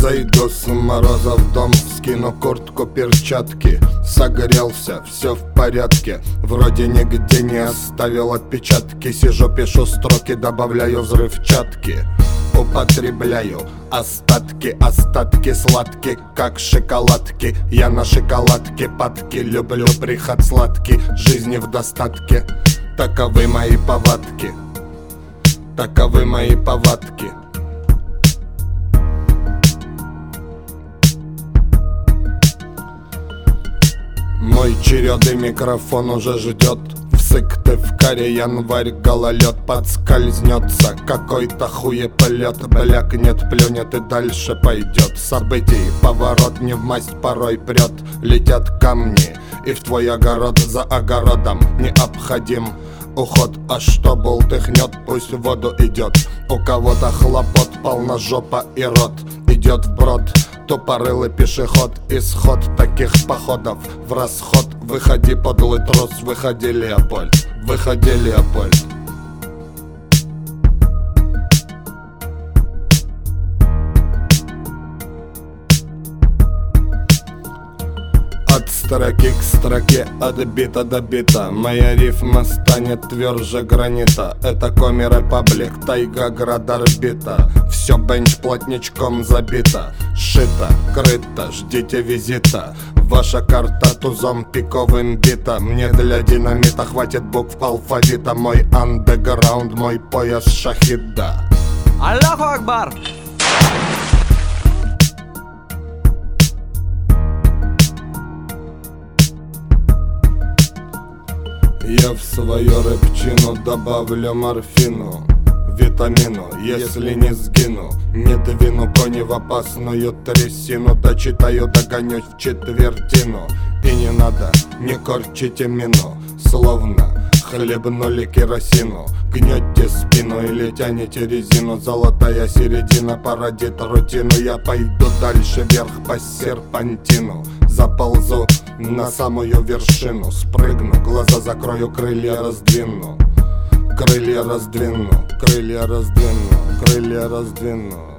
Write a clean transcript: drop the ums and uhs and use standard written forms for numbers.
Зайду с мороза в дом, скину куртку, перчатки. Согрелся, все в порядке, вроде нигде не оставил отпечатки. Сижу, пишу строки, добавляю взрывчатки. Употребляю остатки, остатки сладкие, как шоколадки. Я на шоколадке падки, люблю приход сладкий, жизни в достатке. Таковы мои повадки, таковы мои повадки. Мой черед и микрофон уже ждет. В Сыктывкаре январь, гололед подскользнется. Какой-то хуеплет блякнет, плюнет и дальше пойдет. Событий поворот не в масть порой прет. Летят камни и в твой огород, за огородом необходим уход. А что бултыхнет, пусть в воду идет. У кого-то хлопот, полна жопа и рот. Идет вброд тупорылый пешеход. Исход таких походов в расход. Выходи, подлый трус, выходи, Леопольд, выходи, Леопольд. От строки к строке, от бита до бита, моя рифма станет тверже гранита. Это коми-репаблик, тайга, град, орбита. Все бенч плотничком забито, шито, крыто, ждите визита. Ваша карта тузом пиковым бита. Мне для динамита хватит букв алфавита. Мой андеграунд, мой пояс шахида. Аллаху Акбар! Я в свою рэпчину добавлю морфину, витамину, если не сгину. Не двину кони в опасную трясину. Дочитаю, догонюсь в четвертину. И не надо, не корчите мину, словно хлебнули керосину. Гнете спину или тянете резину. Золотая середина породит рутину. Я пойду дальше вверх по серпантину. Заползу на самую вершину. Спрыгну, глаза закрою, крылья раздвину. Крылья раздвину, крылья раздвину, крылья раздвину.